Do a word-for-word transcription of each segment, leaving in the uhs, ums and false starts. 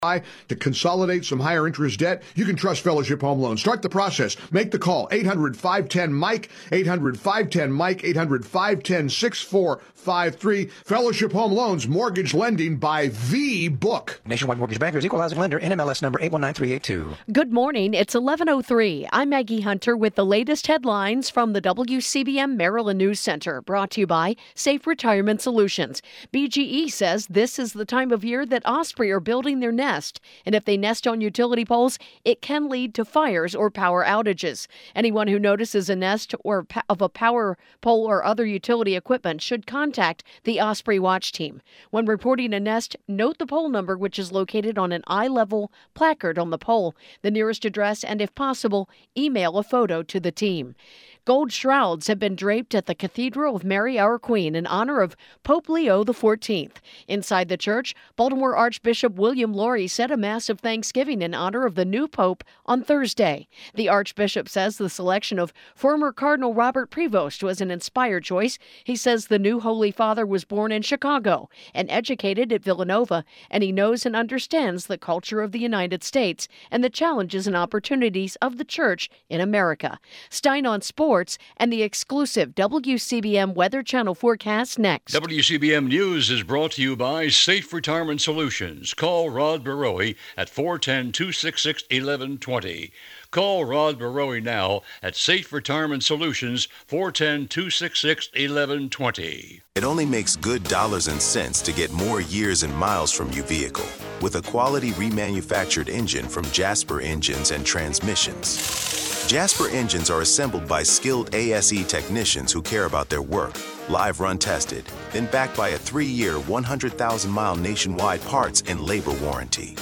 to consolidate some higher interest debt, you can trust Fellowship Home Loans. Start the process. Make the call. eight hundred, five one zero, Mike, eight hundred, five one zero, Mike, eight hundred, five one zero, six four five three. Fellowship Home Loans, mortgage lending by the book. Nationwide Mortgage Bankers, Equal Housing Lender, N M L S number eight one nine three eight two. Good morning. It's eleven oh three. I'm Maggie Hunter with the latest headlines from the W C B M Maryland News Center, brought to you by Safe Retirement Solutions. B G E says this is the time of year that osprey are building their nest, and if they nest on utility poles, it can lead to fires or power outages. Anyone who notices a nest or pa- of a power pole or other utility equipment should contact the Osprey Watch Team. When reporting a nest, note the pole number, which is located on an eye-level placard on the pole, the nearest address, and if possible, email a photo to the team. Gold shrouds have been draped at the Cathedral of Mary Our Queen in honor of Pope Leo the fourteenth. Inside the church, Baltimore Archbishop William Laurie said a mass of thanksgiving in honor of the new pope on Thursday. The Archbishop says the selection of former Cardinal Robert Prevost was an inspired choice. He says the new Holy Father was born in Chicago and educated at Villanova, and he knows and understands the culture of the United States and the challenges and opportunities of the church in America. Stein on Sports and the exclusive W C B M Weather Channel forecast next. W C B M News is brought to you by Safe Retirement Solutions. Call Rod Barowie at four one zero, two six six, one one two zero. Call Rod Barowie now at Safe Retirement Solutions, four one zero, two six six, one one two zero. It only makes good dollars and cents to get more years and miles from your vehicle with a quality remanufactured engine from Jasper Engines and Transmissions. Jasper engines are assembled by skilled A S E technicians who care about their work, live run tested, then backed by a three-year, one hundred thousand mile nationwide parts and labor warranty.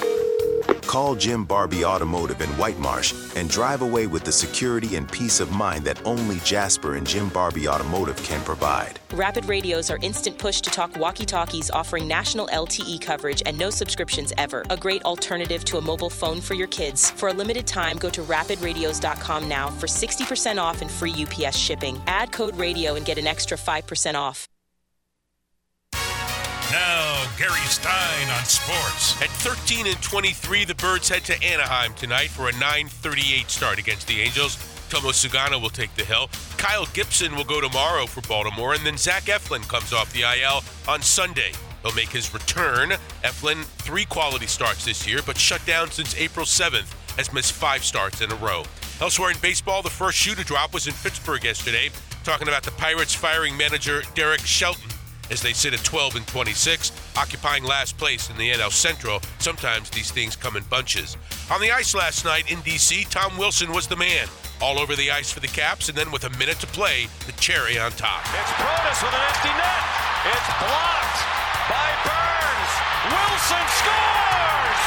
Call Jim Barbie Automotive in White Marsh and drive away with the security and peace of mind that only Jasper and Jim Barbie Automotive can provide. Rapid radios are instant push-to-talk walkie-talkies offering national L T E coverage and no subscriptions ever. A great alternative to a mobile phone for your kids. For a limited time, go to rapid radios dot com now for sixty percent off and free U P S shipping. Add code radio and get an extra five percent off. Now, Gary Stein on sports. At thirteen and twenty-three, the Birds head to Anaheim tonight for a nine thirty-eight start against the Angels. Tomo Sugano will take the hill. Kyle Gibson will go tomorrow for Baltimore, and then Zach Eflin comes off the I L on Sunday. He'll make his return. Eflin, three quality starts this year, but shut down since April seventh, has missed five starts in a row. Elsewhere in baseball, the first shoe to drop was in Pittsburgh yesterday, talking about the Pirates firing manager Derek Shelton, as they sit at twelve and twenty-six, occupying last place in the N L Central. Sometimes these things come in bunches. On the ice last night in D C, Tom Wilson was the man. All over the ice for the Caps, and then with a minute to play, the cherry on top. It's Protas with an empty net. It's blocked by Burns. Wilson scores!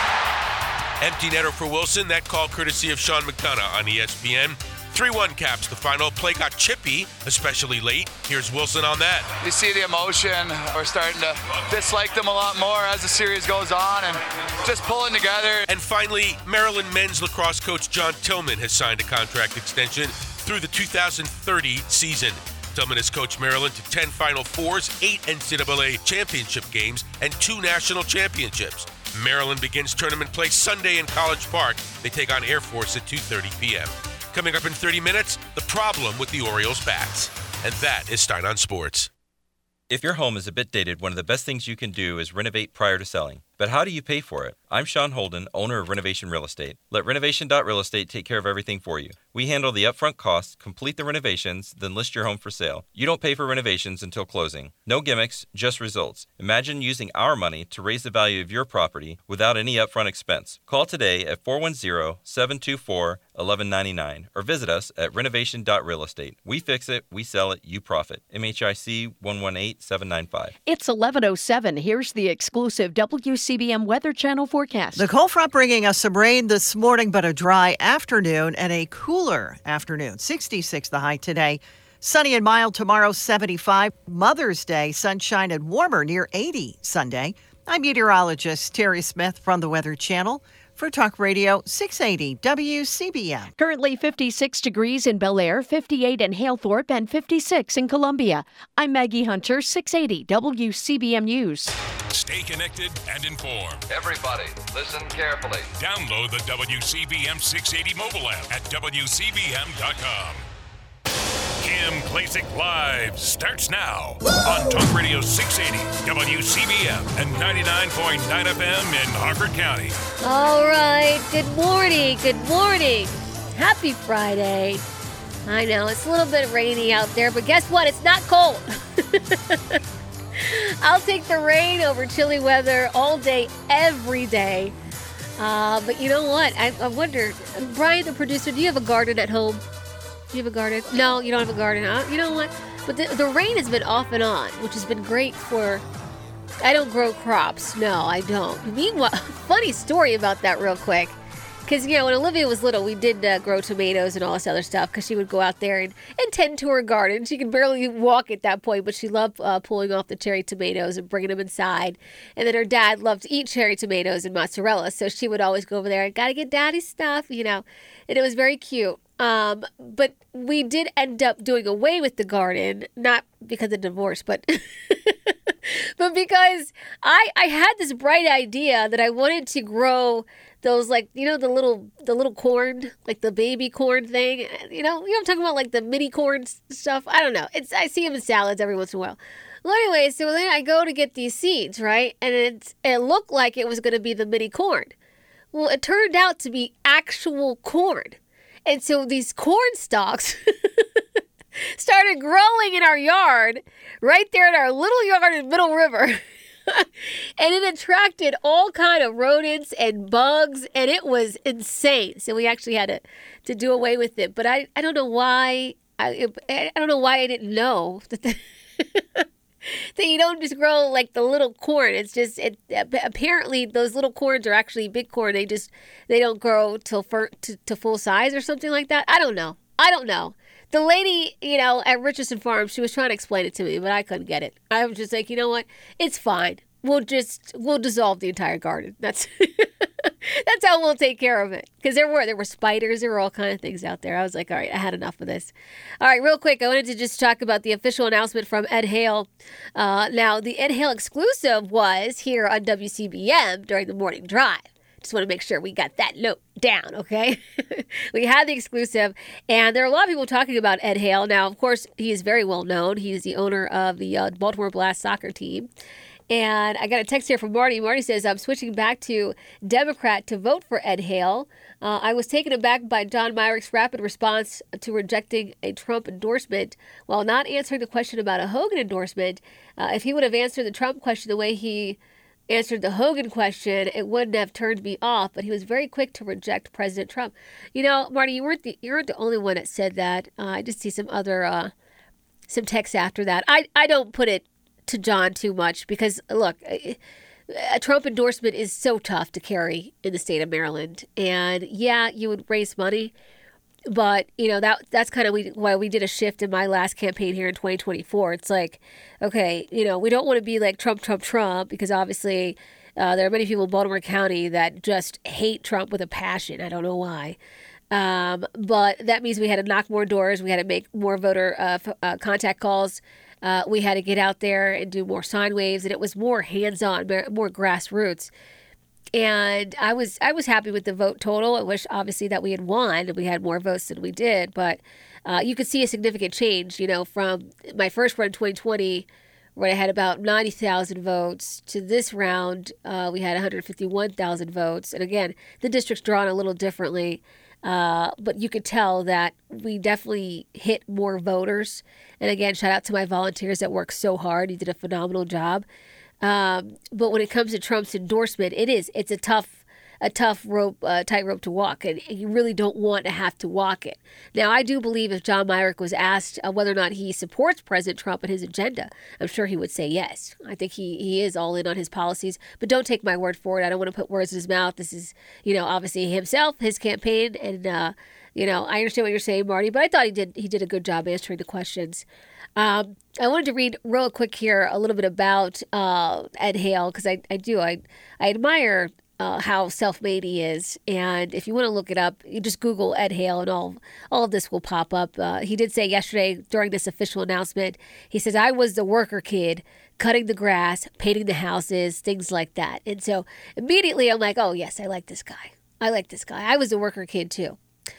Empty netter for Wilson. That call courtesy of Sean McDonough on E S P N. three one Caps, the final. Play got chippy, especially late. Here's Wilson on that. You see the emotion. We're starting to dislike them a lot more as the series goes on and just pulling together. And finally, Maryland men's lacrosse coach John Tillman has signed a contract extension through the two thousand thirty season. Tillman has coached Maryland to ten Final Fours, eight N C double A championship games, and two national championships. Maryland begins tournament play Sunday in College Park. They take on Air Force at two thirty p.m. Coming up in thirty minutes, the problem with the Orioles bats. And that is Stein on Sports. If your home is a bit dated, one of the best things you can do is renovate prior to selling. But how do you pay for it? I'm Sean Holden, owner of Renovation Real Estate. Let Renovation Real Estate take care of everything for you. We handle the upfront costs, complete the renovations, then list your home for sale. You don't pay for renovations until closing. No gimmicks, just results. Imagine using our money to raise the value of your property without any upfront expense. Call today at four one zero, seven two four, one one nine nine or visit us at renovation real estate. We fix it, we sell it, you profit. M H I C one one eight seven nine five. It's eleven oh seven. Here's the exclusive W C B M Weather Channel forecast. The cold front bringing us some rain this morning, but a dry afternoon and a cooler afternoon. sixty-six the high today. Sunny and mild tomorrow, seventy-five. Mother's Day, sunshine and warmer near eighty Sunday. I'm meteorologist Terry Smith from the Weather Channel for Talk Radio six eighty W C B M. Currently fifty-six degrees in Bel Air, fifty-eight in Halethorpe, and fifty-six in Columbia. I'm Maggie Hunter, six eighty W C B M News. Stay connected and informed. Everybody, listen carefully. Download the W C B M six eighty mobile app at W C B M dot com. Kim Klacik Live starts now on Talk Radio six eighty, W C B M, and ninety-nine point nine F M in Harford County. All right. Good morning. Good morning. Happy Friday. I know it's a little bit rainy out there, but guess what? It's not cold. I'll take the rain over chilly weather all day, every day. Uh, but you know what? I, I wonder, Brian, the producer, do you have a garden at home? Do you have a garden? No, you don't have a garden. Uh, you know what? But the, the rain has been off and on, which has been great for... I don't grow crops. No, I don't. Meanwhile, funny story about that real quick. Because, you know, when Olivia was little, we did uh, grow tomatoes and all this other stuff because she would go out there and, and tend to her garden. She could barely walk at that point, but she loved uh, pulling off the cherry tomatoes and bringing them inside. And then her dad loved to eat cherry tomatoes and mozzarella, so she would always go over there and gotta get daddy's stuff, you know. And it was very cute. Um, but we did end up doing away with the garden, not because of divorce, but but because I I had this bright idea that I wanted to grow those, like, you know, the little the little corn, like the baby corn thing, you know, you know what I'm talking about, like the mini corn stuff. I don't know. It's I see them in salads every once in a while. Well, anyway, so then I go to get these seeds, right, and it it looked like it was going to be the mini corn. Well, it turned out to be actual corn. And so these corn stalks started growing in our yard, right there in our little yard in Middle River. And it attracted all kind of rodents and bugs, and it was insane. So we actually had to, to do away with it. But I, I don't know why, I, I don't know why I didn't know that the that you don't just grow like the little corn. It's just, it, apparently those little corns are actually big corn. They just, they don't grow till for, to, to full size or something like that. I don't know. I don't know. The lady, you know, at Richardson Farm, she was trying to explain it to me, but I couldn't get it. I was just like, you know what? It's fine. We'll just, we'll dissolve the entire garden. That's that's how we'll take care of it. Because there were, there were spiders. There were all kind of things out there. I was like, all right, I had enough of this. All right, real quick, I wanted to just talk about the official announcement from Ed Hale. Uh, now, the Ed Hale exclusive was here on W C B M during the morning drive. Just want to make sure we got that note down, okay? We had the exclusive, and there are a lot of people talking about Ed Hale. Now, of course, he is very well known. He's the owner of the uh, Baltimore Blast soccer team. And I got a text here from Marty. Marty says, I'm switching back to Democrat to vote for Ed Hale. Uh, I was taken aback by John Myrick's rapid response to rejecting a Trump endorsement while not answering the question about a Hogan endorsement. Uh, if he would have answered the Trump question the way he answered the Hogan question, it wouldn't have turned me off, but he was very quick to reject President Trump. You know, Marty, you weren't the, you weren't the only one that said that. Uh, I just see some other, uh, some texts after that. I, I don't put it to John too much because, look, a Trump endorsement is so tough to carry in the state of Maryland. And yeah, you would raise money, but you know, that that's kind of why we did a shift in my last campaign here in twenty twenty-four. It's like, okay, you know, we don't want to be like Trump, Trump, Trump, because obviously uh, there are many people in Baltimore County that just hate Trump with a passion. I don't know why. Um, but that means we had to knock more doors. We had to make more voter uh, f- uh, contact calls. Uh, we had to get out there and do more sign waves, and it was more hands-on, more grassroots. And I was I was happy with the vote total. I wish, obviously, that we had won and we had more votes than we did. But uh, you could see a significant change, you know, from my first run in twenty twenty, where I had about ninety thousand votes, to this round, uh, we had one hundred fifty-one thousand votes. And again, the district's drawn a little differently. Uh, but you could tell that we definitely hit more voters. And again, shout out to my volunteers that worked so hard. You did a phenomenal job. Um, but when it comes to Trump's endorsement, it is, it's a tough, a tough rope, uh, tightrope to walk, and you really don't want to have to walk it. Now, I do believe if John Myrick was asked uh, whether or not he supports President Trump and his agenda, I'm sure he would say yes. I think he, he is all in on his policies, but don't take my word for it. I don't want to put words in his mouth. This is, you know, obviously himself, his campaign, and, uh, you know, I understand what you're saying, Marty, but I thought he did, he did a good job answering the questions. Um, I wanted to read real quick here a little bit about uh, Ed Hale, because I, I do, I, I admire Uh, how self-made he is. And if you want to look it up, you just Google Ed Hale and all all of this will pop up. Uh, he did say yesterday during this official announcement, he says, I was the worker kid cutting the grass, painting the houses, things like that. And so immediately I'm like, oh, yes, I like this guy. I like this guy. I was a worker kid too.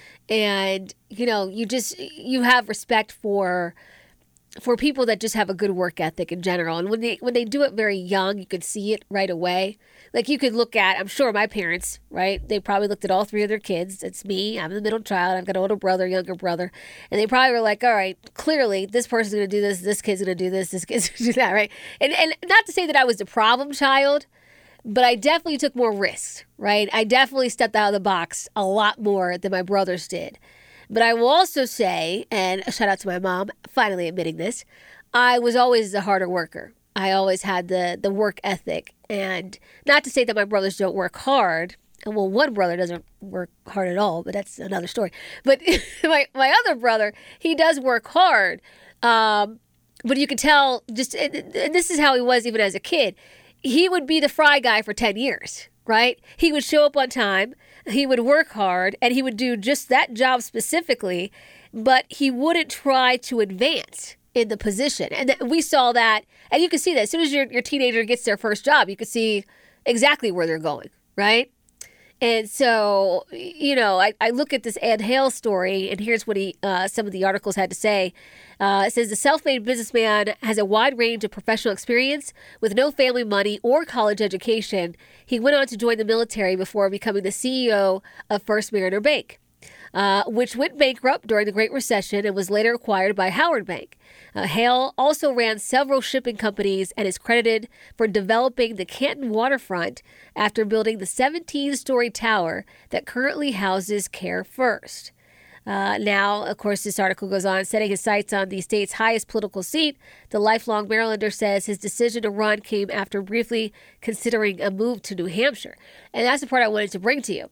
And, you know, you just, you have respect for for people that just have a good work ethic in general. And when they when they do it very young, you could see it right away. Like you could look at, I'm sure my parents, right? They probably looked at all three of their kids. It's me. I'm the middle child. I've got an older brother, younger brother. And they probably were like, all right, clearly this person's going to do this. This kid's going to do this. This kid's going to do that, right? And, and not to say that I was the problem child, but I definitely took more risks, right? I definitely stepped out of the box a lot more than my brothers did. But I will also say, and shout out to my mom, finally admitting this, I was always the harder worker. I always had the, the work ethic. And not to say that my brothers don't work hard. Well, one brother doesn't work hard at all, but that's another story. But my, my other brother, he does work hard. Um, but you can tell, just and this is how he was even as a kid. He would be the fry guy for ten years, right? He would show up on time. He would work hard, and he would do just that job specifically, but he wouldn't try to advance in the position. And th- we saw that, and you can see that as soon as your, your teenager gets their first job, you can see exactly where they're going, right? And so, you know, I, I look at this Ed Hale story, and here's what he uh, some of the articles had to say. Uh, it says, the self-made businessman has a wide range of professional experience with no family money or college education. He went on to join the military before becoming the C E O of First Mariner Bank, uh, which went bankrupt during the Great Recession and was later acquired by Howard Bank. Uh, Hale also ran several shipping companies and is credited for developing the Canton waterfront after building the seventeen-story tower that currently houses Care First. Uh, now, of course, this article goes on, setting his sights on the state's highest political seat. The lifelong Marylander says his decision to run came after briefly considering a move to New Hampshire. And that's the part I wanted to bring to you.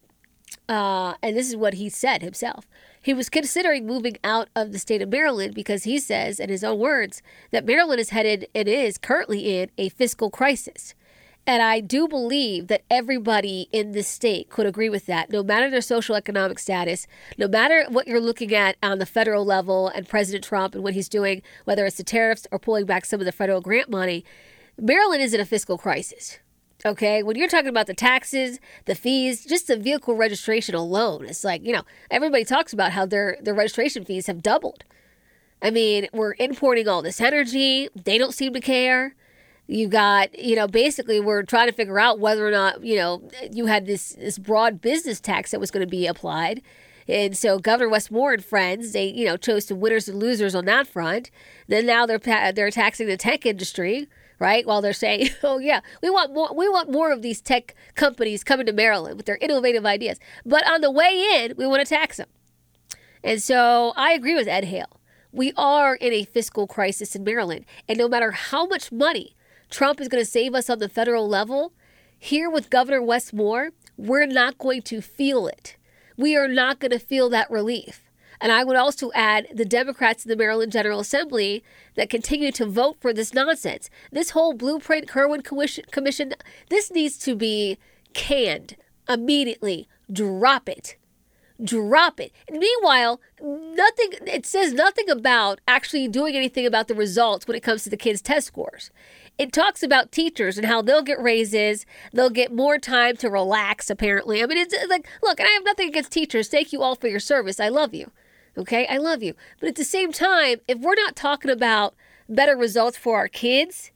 Uh, and this is what he said himself. He was considering moving out of the state of Maryland because he says, in his own words, that Maryland is headed and is currently in a fiscal crisis. And I do believe that everybody in this state could agree with that, no matter their social economic status, no matter what you're looking at on the federal level and President Trump and what he's doing, whether it's the tariffs or pulling back some of the federal grant money. Maryland is in a fiscal crisis. Okay, when you're talking about the taxes, the fees, just the vehicle registration alone, it's like, you know, everybody talks about how their, their registration fees have doubled. I mean, we're importing all this energy. They don't seem to care. You got, you know, basically we're trying to figure out whether or not, you know, you had this, this broad business tax that was going to be applied. And so Governor Wes Moore and friends, they, you know, chose some winners and losers on that front. Then now they're they're taxing the tech industry, right? While they're saying, oh yeah, we want more we want more of these tech companies coming to Maryland with their innovative ideas. But on the way in, we want to tax them. And so I agree with Ed Hale. We are in a fiscal crisis in Maryland. And no matter how much money Trump is going to save us on the federal level, here with Governor Wes Moore, we're not going to feel it. We are not going to feel that relief. And I would also add the Democrats in the Maryland General Assembly that continue to vote for this nonsense. This whole Blueprint Kirwan Commission, this needs to be canned immediately. Drop it. Drop it. And meanwhile, nothing, it says nothing about actually doing anything about the results when it comes to the kids' test scores. It talks about teachers and how they'll get raises, they'll get more time to relax, apparently. I mean, it's like, look, and I have nothing against teachers. Thank you all for your service. I love you. Okay? I love you. But at the same time, if we're not talking about better results for our kids,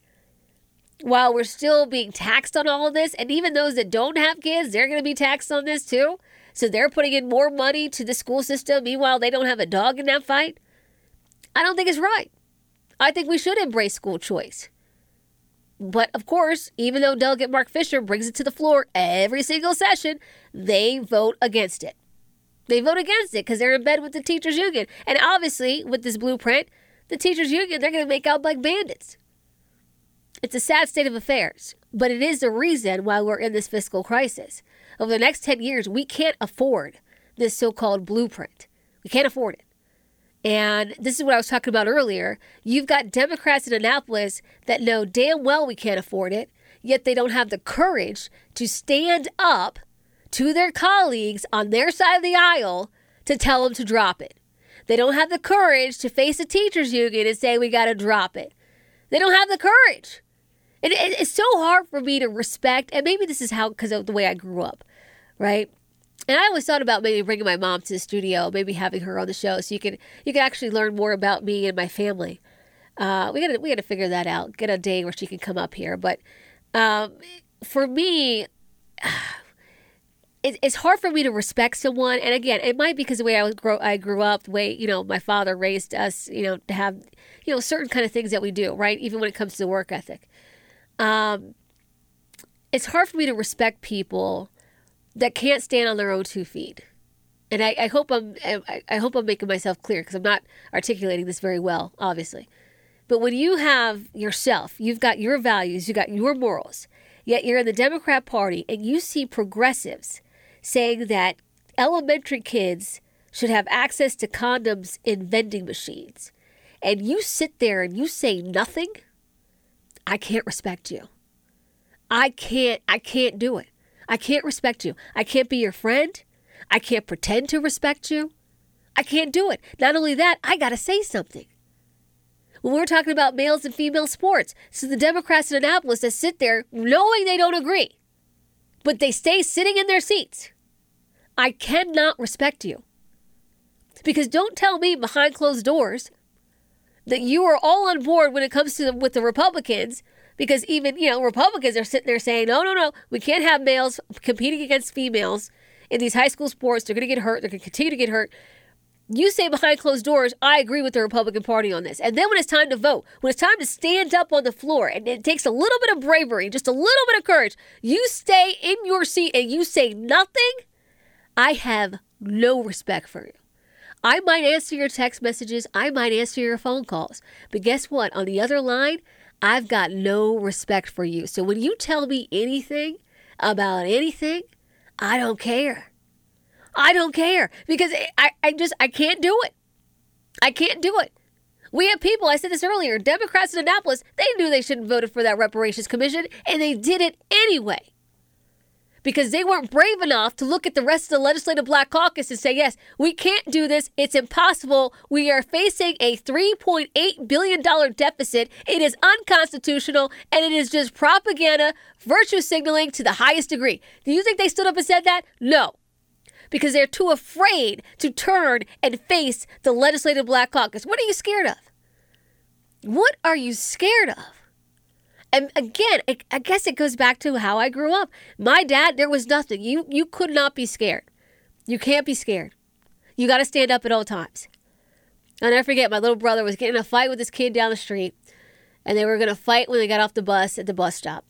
while we're still being taxed on all of this, and even those that don't have kids, they're going to be taxed on this too. So they're putting in more money to the school system. Meanwhile, they don't have a dog in that fight. I don't think it's right. I think we should embrace school choice. But of course, even though Delegate Mark Fisher brings it to the floor every single session, they vote against it. They vote against it because they're in bed with the teachers union. And obviously, with this blueprint, the teachers union, they're going to make out like bandits. It's a sad state of affairs, but it is the reason why we're in this fiscal crisis. Over the next ten years, we can't afford this so-called blueprint. We can't afford it. And this is what I was talking about earlier. You've got Democrats in Annapolis that know damn well we can't afford it, yet they don't have the courage to stand up to their colleagues on their side of the aisle to tell them to drop it. They don't have the courage to face a teachers union and say we got to drop it. They don't have the courage. And it, it's so hard for me to respect, and maybe this is how, because of the way I grew up, right? And I always thought about maybe bringing my mom to the studio, maybe having her on the show, so you can you can actually learn more about me and my family. Uh, we gotta we gotta figure that out. Get a day where she can come up here. But um, for me, it, it's hard for me to respect someone. And again, it might be because the way I was grow I grew up, the way you know my father raised us, you know, to have you know certain kind of things that we do, right? Even when it comes to work ethic, um, it's hard for me to respect people that can't stand on their own two feet. And I, I hope I'm I, I hope I'm making myself clear because I'm not articulating this very well, obviously. But when you have yourself, you've got your values, you've got your morals, yet you're in the Democrat Party and you see progressives saying that elementary kids should have access to condoms in vending machines, and you sit there and you say nothing, I can't respect you. I can't, I can't do it. I can't respect you. I can't be your friend. I can't pretend to respect you. I can't do it. Not only that, I got to say something. When we're talking about males and female sports, so the Democrats in Annapolis that sit there knowing they don't agree, but they stay sitting in their seats. I cannot respect you. Because don't tell me behind closed doors that you are all on board when it comes to the, with the Republicans, because even, you know, Republicans are sitting there saying, no, no, no, we can't have males competing against females in these high school sports. They're going to get hurt. They're going to continue to get hurt. You say behind closed doors, I agree with the Republican Party on this. And then when it's time to vote, when it's time to stand up on the floor, and it takes a little bit of bravery, just a little bit of courage, you stay in your seat and you say nothing, I have no respect for you. I might answer your text messages. I might answer your phone calls. But guess what? On the other line, I've got no respect for you. So when you tell me anything about anything, I don't care. I don't care because I, I just, I can't do it. I can't do it. We have people, I said this earlier, Democrats in Annapolis, they knew they shouldn't have voted for that reparations commission, and they did it anyway. Because they weren't brave enough to look at the rest of the legislative black caucus and say, yes, we can't do this. It's impossible. We are facing a three point eight billion dollars deficit. It is unconstitutional, and it is just propaganda, virtue signaling to the highest degree. Do you think they stood up and said that? No. Because they're too afraid to turn and face the legislative black caucus. What are you scared of? What are you scared of? And again, I guess it goes back to how I grew up. My dad, there was nothing. You you could not be scared. You can't be scared. You got to stand up at all times. I'll never forget, my little brother was getting in a fight with this kid down the street, and they were going to fight when they got off the bus at the bus stop.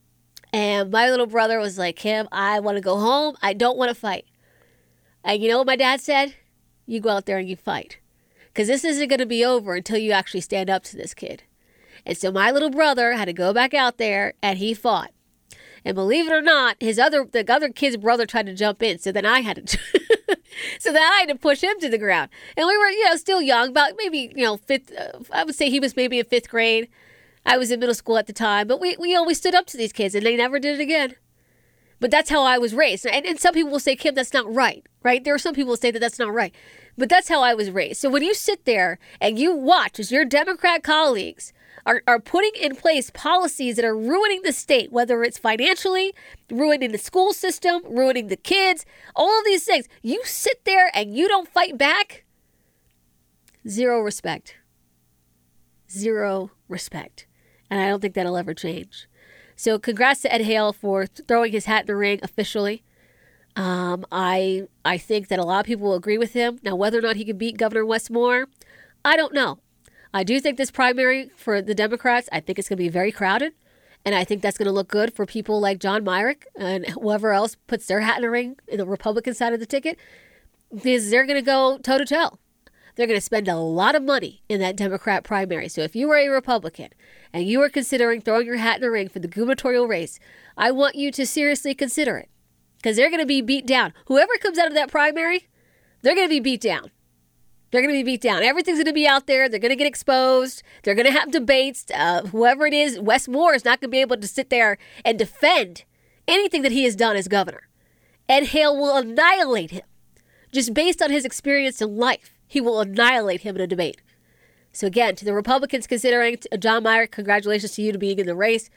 And my little brother was like, Kim, I want to go home. I don't want to fight. And you know what my dad said? You go out there and you fight. Because this isn't going to be over until you actually stand up to this kid. And so my little brother had to go back out there and he fought. And believe it or not, his other the other kid's brother tried to jump in. So then I had to so then I had to push him to the ground. And we were, you know, still young, about maybe, you know, fifth. Uh, I would say he was maybe in fifth grade. I was in middle school at the time. But we, we always stood up to these kids and they never did it again. But that's how I was raised. And, and some people will say, Kim, that's not right, right? There are some people who say that that's not right. But that's how I was raised. So when you sit there and you watch as your Democrat colleagues are, are putting in place policies that are ruining the state, whether it's financially, ruining the school system, ruining the kids, all of these things, you sit there and you don't fight back, zero respect. Zero respect. And I don't think that'll ever change. So congrats to Ed Hale for throwing his hat in the ring officially. Um, I I think that a lot of people will agree with him. Now, whether or not he can beat Governor Wes Moore, I don't know. I do think this primary for the Democrats, I think it's going to be very crowded. And I think that's going to look good for people like John Myrick and whoever else puts their hat in the ring in the Republican side of the ticket. Because they're going to go toe-to-toe. They're going to spend a lot of money in that Democrat primary. So if you were a Republican and you are considering throwing your hat in the ring for the gubernatorial race, I want you to seriously consider it. Because they're going to be beat down. Whoever comes out of that primary, they're going to be beat down. They're going to be beat down. Everything's going to be out there. They're going to get exposed. They're going to have debates. Uh, whoever it is, Wes Moore is not going to be able to sit there and defend anything that he has done as governor. Ed Hale will annihilate him. Just based on his experience in life, he will annihilate him in a debate. So again, to the Republicans considering, John Myrick, congratulations to you to being in the race.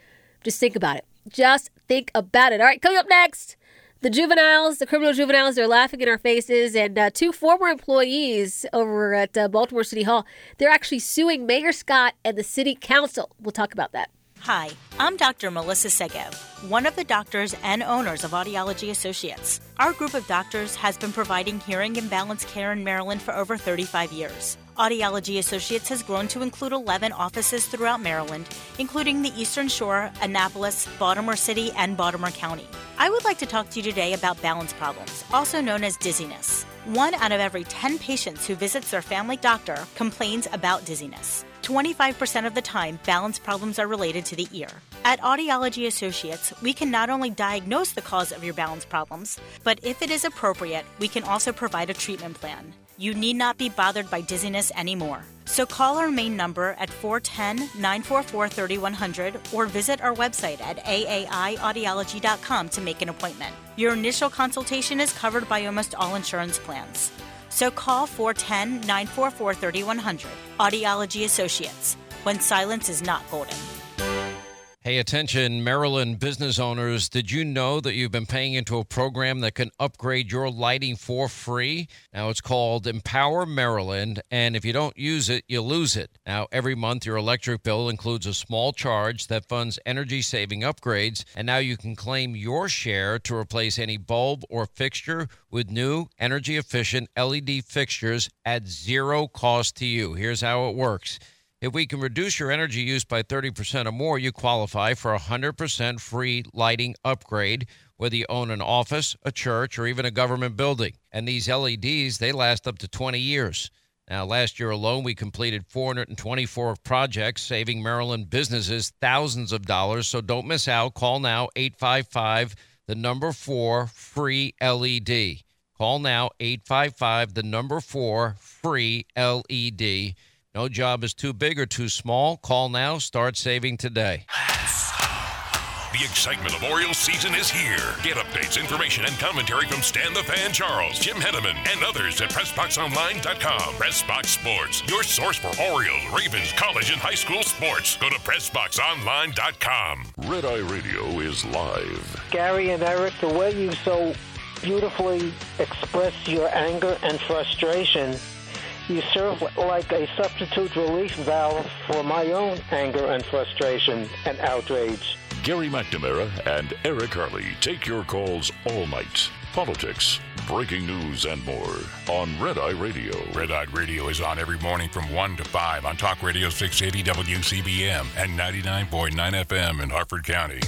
Just think about it. Just think about it. All right, coming up next, the juveniles, the criminal juveniles, they're laughing in our faces. And uh, two former employees over at uh, Baltimore City Hall, they're actually suing Mayor Scott and the city council. We'll talk about that. Hi, I'm Doctor Melissa Segev, one of the doctors and owners of Audiology Associates. Our group of doctors has been providing hearing and balance care in Maryland for over thirty-five years. Audiology Associates has grown to include eleven offices throughout Maryland, including the Eastern Shore, Annapolis, Baltimore City, and Baltimore County. I would like to talk to you today about balance problems, also known as dizziness. One out of every ten patients who visits their family doctor complains about dizziness. twenty-five percent of the time, balance problems are related to the ear. At Audiology Associates, we can not only diagnose the cause of your balance problems, but if it is appropriate, we can also provide a treatment plan. You need not be bothered by dizziness anymore. So call our main number at four one zero, nine four four, three one zero zero or visit our website at A A I audiology dot com to make an appointment. Your initial consultation is covered by almost all insurance plans. So call four one zero, nine four four, three one zero zero. Audiology Associates, when silence is not golden. Hey, attention, Maryland business owners. Did you know that you've been paying into a program that can upgrade your lighting for free? Now, it's called Empower Maryland, and if you don't use it, you lose it. Now, every month, your electric bill includes a small charge that funds energy-saving upgrades, and now you can claim your share to replace any bulb or fixture with new energy-efficient L E D fixtures at zero cost to you. Here's how it works. If we can reduce your energy use by thirty percent or more, you qualify for a one hundred percent free lighting upgrade, whether you own an office, a church, or even a government building. And these L E Ds, they last up to twenty years. Now, last year alone, we completed four hundred twenty-four projects, saving Maryland businesses thousands of dollars. So don't miss out. Call now, eight five five, the number four, free L E D. Call now, eight five five, the number four, free L E D. No job is too big or too small. Call now. Start saving today. The excitement of Orioles season is here. Get updates, information, and commentary from Stan the Fan Charles, Jim Henneman, and others at press box online dot com. PressBox Sports, your source for Orioles, Ravens, college, and high school sports. Go to press box online dot com. Red Eye Radio is live. Gary and Eric, the way you so beautifully express your anger and frustration, you serve like a substitute relief valve for my own anger and frustration and outrage. Gary McNamara and Eric Harley take your calls all night. Politics, breaking news, and more on Red Eye Radio. Red Eye Radio is on every morning from one to five on Talk Radio six eighty W C B M and ninety-nine point nine F M in Harford County.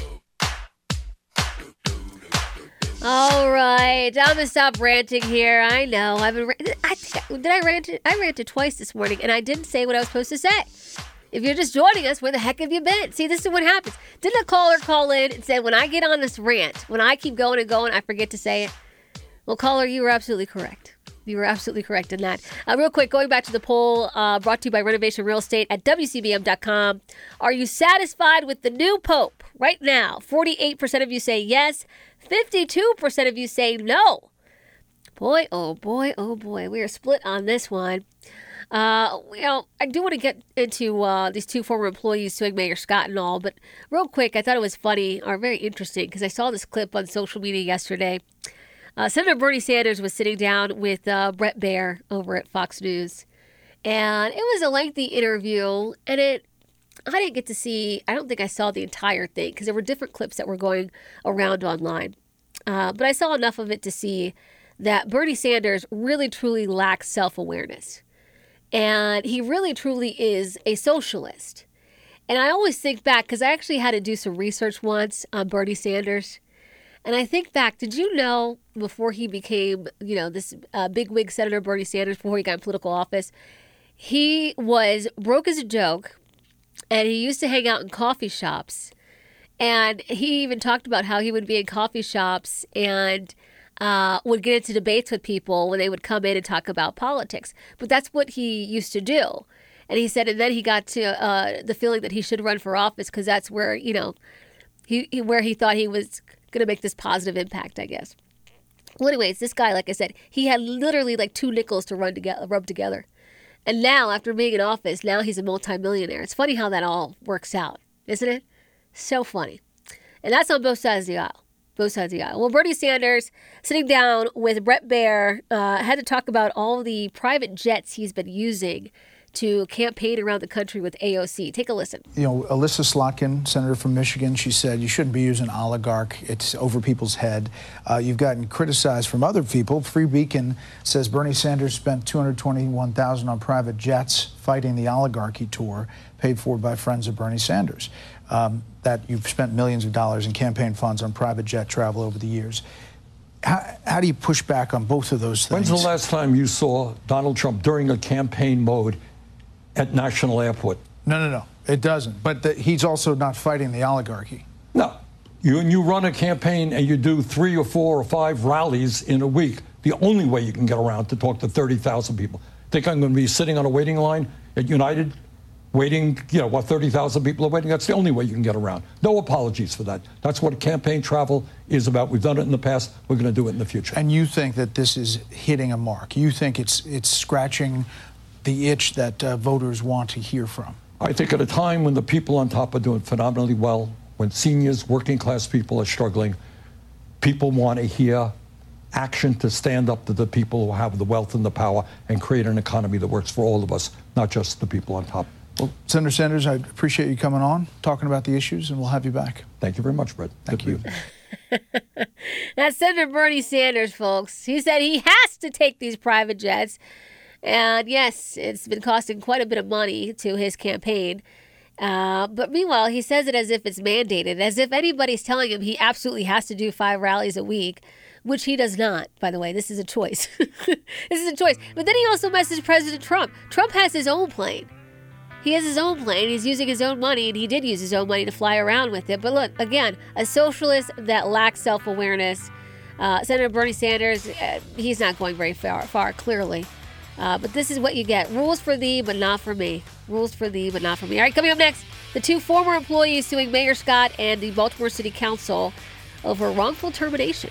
All right, I'm gonna stop ranting here. I know I've been. I think I, did I rant? I ranted twice this morning, and I didn't say what I was supposed to say. If you're just joining us, where the heck have you been? See, this is what happens. Didn't a caller call in and say, when I get on this rant, when I keep going and going, I forget to say it? Well, caller, you were absolutely correct. You were absolutely correct in that. Uh, real quick, going back to the poll uh, brought to you by Renovation Real Estate at W C B M dot com. Are you satisfied with the new Pope right now? forty-eight percent of you say yes. fifty-two percent of you say no. Boy, oh boy, oh boy. We are split on this one. Uh, you know, I do want to get into uh, these two former employees suing Mayor Scott and all, but real quick, I thought it was funny or very interesting because I saw this clip on social media yesterday. Uh, Senator Bernie Sanders was sitting down with uh, Brett Baer over at Fox News, and it was a lengthy interview, and it I didn't get to see, I don't think I saw the entire thing because there were different clips that were going around online, uh, but I saw enough of it to see that Bernie Sanders really truly lacks self-awareness. And he really, truly is a socialist. And I always think back, because I actually had to do some research once on Bernie Sanders. And I think back, did you know before he became, you know, this uh, bigwig Senator Bernie Sanders, before he got in political office, he was broke as a joke. And he used to hang out in coffee shops. And he even talked about how he would be in coffee shops and Uh, would get into debates with people when they would come in and talk about politics. But that's what he used to do. And he said, and then he got to uh, the feeling that he should run for office because that's where, you know, he, he where he thought he was going to make this positive impact, I guess. Well, anyways, this guy, like I said, he had literally like two nickels to run together, rub together. And now, after being in office, now he's a multimillionaire. It's funny how that all works out, isn't it? So funny. And that's on both sides of the aisle. Both sides of the aisle. Well, Bernie Sanders, sitting down with Bret Baier, uh, had to talk about all the private jets he's been using to campaign around the country with A O C. Take a listen. You know, Alyssa Slotkin, senator from Michigan, she said you shouldn't be using oligarch. It's over people's head. Uh, you've gotten criticized from other people. Free Beacon says Bernie Sanders spent two hundred twenty-one thousand dollars on private jets fighting the oligarchy tour, paid for by friends of Bernie Sanders. Um, that you've spent millions of dollars in campaign funds on private jet travel over the years. How, how do you push back on both of those things? When's the last time you saw Donald Trump during a campaign mode at National Airport? No, no, no, it doesn't. But the, he's also not fighting the oligarchy. No. You, you run a campaign and you do three or four or five rallies in a week. The only way you can get around to talk to thirty thousand people. Think I'm going to be sitting on a waiting line at United, waiting, you know, what, thirty thousand people are waiting? That's the only way you can get around. No apologies for that. That's what campaign travel is about. We've done it in the past. We're going to do it in the future. And you think that this is hitting a mark? You think it's it's scratching the itch that uh, voters want to hear from? I think at a time when the people on top are doing phenomenally well, when seniors, working class people are struggling, people want to hear action to stand up to the people who have the wealth and the power and create an economy that works for all of us, not just the people on top. Well, Senator Sanders, I appreciate you coming on, talking about the issues, and we'll have you back. Thank you very much, Brett. Thank you. That's Senator Bernie Sanders, folks. He said he has to take these private jets. And yes, it's been costing quite a bit of money to his campaign. Uh, but meanwhile, he says it as if it's mandated, as if anybody's telling him he absolutely has to do five rallies a week, which he does not, by the way. This is a choice. This is a choice. But then he also messaged President Trump. Trump has his own plane. He has his own plane. He's using his own money, and he did use his own money to fly around with it. But look, again, a socialist that lacks self-awareness. Uh, Senator Bernie Sanders, uh, he's not going very far, far clearly. Uh, but this is what you get. Rules for thee, but not for me. Rules for thee, but not for me. All right, coming up next, the two former employees suing Mayor Scott and the Baltimore City Council over wrongful termination.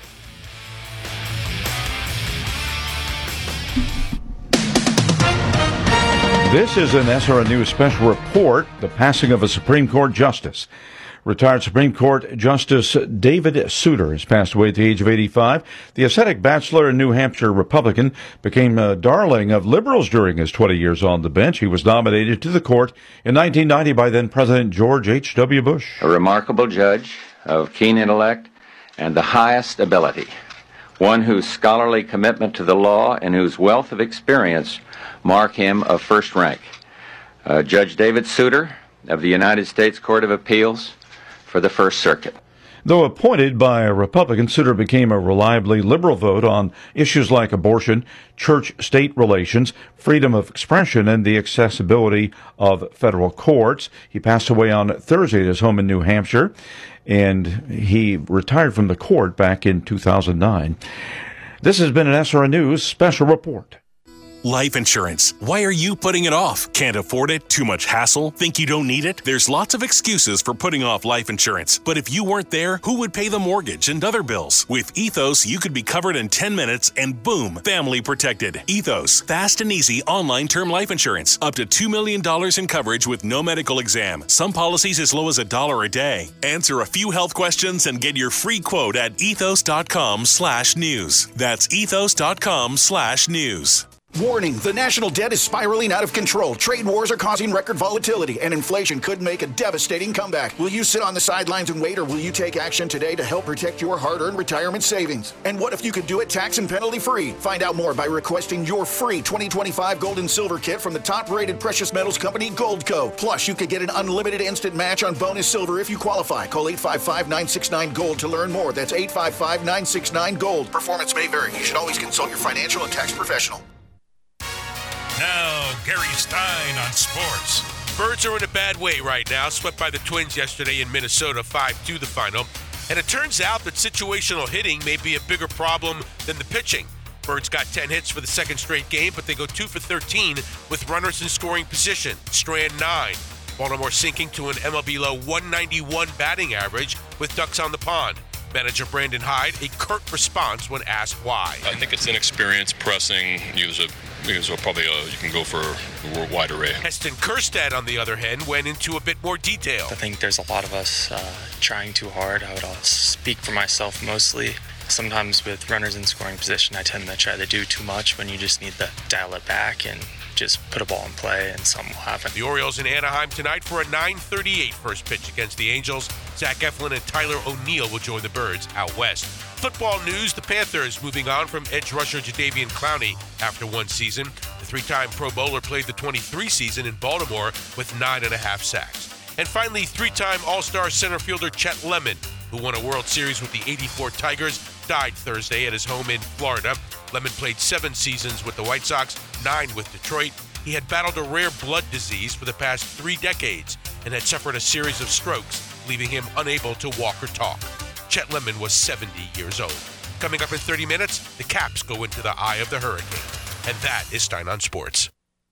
This is an S R N News special report, the passing of a Supreme Court justice. Retired Supreme Court Justice David Souter has passed away at the age of eighty-five. The ascetic bachelor and New Hampshire Republican became a darling of liberals during his twenty years on the bench. He was nominated to the court in nineteen ninety by then-President George H W. Bush. A remarkable judge of keen intellect and the highest ability, one whose scholarly commitment to the law and whose wealth of experience mark him of first rank. Uh, Judge David Souter of the United States Court of Appeals for the First Circuit. Though appointed by a Republican, Souter became a reliably liberal vote on issues like abortion, church-state relations, freedom of expression, and the accessibility of federal courts. He passed away on Thursday at his home in New Hampshire, and he retired from the court back in two thousand nine. This has been an S R N News special report. Life insurance. Why are you putting it off? Can't afford it? Too much hassle? Think you don't need it? There's lots of excuses for putting off life insurance. But if you weren't there, who would pay the mortgage and other bills? With Ethos, you could be covered in ten minutes and boom, family protected. Ethos. Fast and easy online term life insurance. Up to two million dollars in coverage with no medical exam. Some policies as low as a dollar a day. Answer a few health questions and get your free quote at ethos.com slash news. That's ethos.com slash news. Warning, the national debt is spiraling out of control. Trade wars are causing record volatility, and inflation could make a devastating comeback. Will you sit on the sidelines and wait, or will you take action today to help protect your hard-earned retirement savings? And what if you could do it tax and penalty-free? Find out more by requesting your free twenty twenty-five Gold and Silver Kit from the top-rated precious metals company, Goldco. Plus, you could get an unlimited instant match on bonus silver if you qualify. Call eight five five, nine six nine, GOLD to learn more. That's eight five five, nine six nine, GOLD. Performance may vary. You should always consult your financial and tax professional. Now, Gary Stein on sports. Birds are in a bad way right now, swept by the Twins yesterday in Minnesota, five two the final. And it turns out that situational hitting may be a bigger problem than the pitching. Birds got ten hits for the second straight game, but they go two for thirteen with runners in scoring position. Strand nine. Baltimore sinking to an M L B low one ninety-one batting average with ducks on the pond. Manager Brandon Hyde, a curt response when asked why. I think it's inexperience pressing. Use a use a, probably a, you can go for a wide array. Heston Kjerstad, on the other hand, went into a bit more detail. I think there's a lot of us uh, trying too hard. I would all speak for myself mostly. Sometimes with runners in scoring position, I tend to try to do too much when you just need to dial it back and just put a ball in play and something will happen. The Orioles in Anaheim tonight for a nine thirty-eight first pitch against the Angels. Zach Eflin and Tyler O'Neill will join the Birds out west. Football news, the Panthers moving on from edge rusher Jadeveon Clowney after one season. The three-time Pro Bowler played the twenty-three season in Baltimore with nine and a half sacks. And finally, three-time All-Star center fielder Chet Lemon, who won a World Series with the eighty-four Tigers, died Thursday at his home in Florida. Lemon played seven seasons with the White Sox, nine with Detroit. He had battled a rare blood disease for the past three decades and had suffered a series of strokes, leaving him unable to walk or talk. Chet Lemon was seventy years old. Coming up in thirty minutes, the Caps go into the eye of the hurricane. And that is Stein on Sports.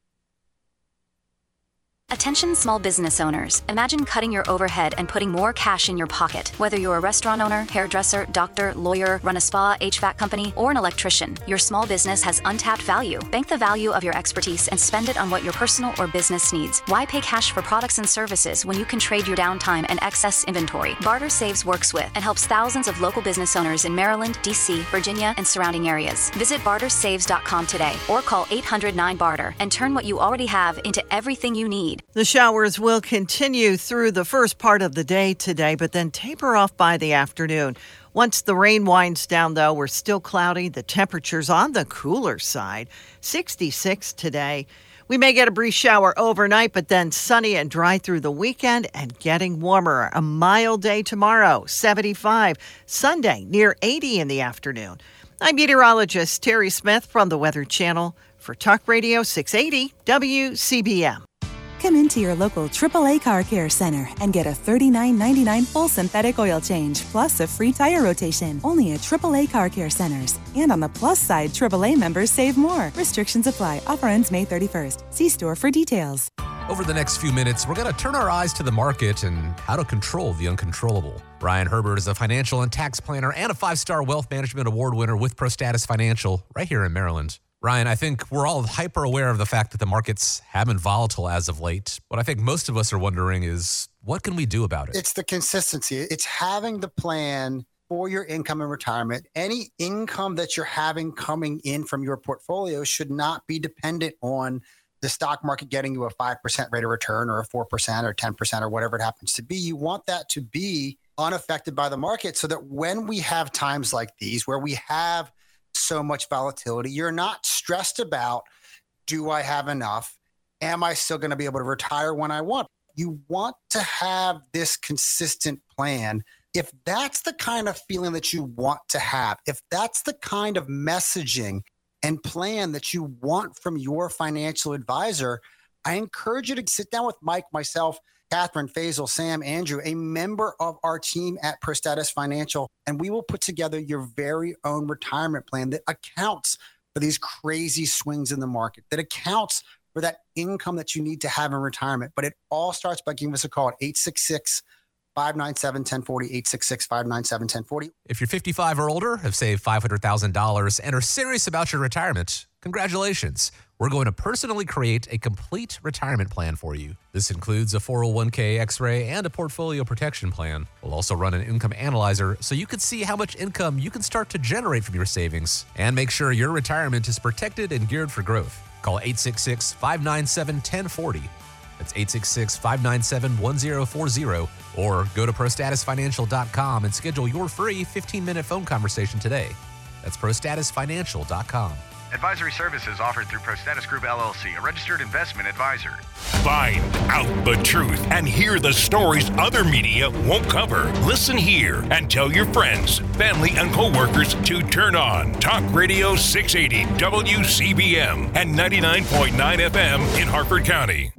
Attention small business owners. Imagine cutting your overhead and putting more cash in your pocket. Whether you're a restaurant owner, hairdresser, doctor, lawyer, run a spa, H V A C company, or an electrician, your small business has untapped value. Bank the value of your expertise and spend it on what your personal or business needs. Why pay cash for products and services when you can trade your downtime and excess inventory? Barter Saves works with and helps thousands of local business owners in Maryland, D C, Virginia, and surrounding areas. Visit barter saves dot com today or call eight hundred nine barter and turn what you already have into everything you need. The showers will continue through the first part of the day today, but then taper off by the afternoon. Once the rain winds down, though, we're still cloudy. The temperature's on the cooler side, sixty-six today. We may get a brief shower overnight, but then sunny and dry through the weekend and getting warmer. A mild day tomorrow, seventy-five. Sunday, near eighty in the afternoon. I'm meteorologist Terry Smith from the Weather Channel for Talk Radio six eighty W C B M. Come into your local triple A Car Care Center and get a thirty-nine ninety-nine full synthetic oil change, plus a free tire rotation. Only at triple A Car Care Centers. And on the plus side, triple A members save more. Restrictions apply. Offer ends May thirty-first. See store for details. Over the next few minutes, we're going to turn our eyes to the market and how to control the uncontrollable. Ryan Herbert is a financial and tax planner and a five-star wealth management award winner with ProStatus Financial right here in Maryland. Ryan, I think we're all hyper aware of the fact that the markets have been volatile as of late. What I think most of us are wondering is, what can we do about it? It's the consistency. It's having the plan for your income and retirement. Any income that you're having coming in from your portfolio should not be dependent on the stock market getting you a five percent rate of return or a four percent or ten percent or whatever it happens to be. You want that to be unaffected by the market so that when we have times like these where we have so much volatility, you're not stressed about, do I have enough? Am I still going to be able to retire when I want? You want to have this consistent plan. If that's the kind of feeling that you want to have, if that's the kind of messaging and plan that you want from your financial advisor, I encourage you to sit down with Mike, myself, Catherine, Faisal, Sam, Andrew, a member of our team at ProStatus Financial, and we will put together your very own retirement plan that accounts for these crazy swings in the market, that accounts for that income that you need to have in retirement. But it all starts by giving us a call at eight six six, five nine seven, one oh four oh, eight six six, five nine seven, one oh four oh. If you're fifty-five or older, have saved five hundred thousand dollars, and are serious about your retirement, congratulations. We're going to personally create a complete retirement plan for you. This includes a four oh one k X-ray and a portfolio protection plan. We'll also run an income analyzer so you can see how much income you can start to generate from your savings and make sure your retirement is protected and geared for growth. Call eight six six, five nine seven, one oh four oh. That's eight six six, five nine seven, one oh four oh. Or go to pro status financial dot com and schedule your free fifteen-minute phone conversation today. That's pro status financial dot com. Advisory services offered through ProStatus Group L L C, a registered investment advisor. Find out the truth and hear the stories other media won't cover. Listen here and tell your friends, family, and coworkers to turn on Talk Radio six eighty W C B M and ninety-nine point nine F M in Harford County.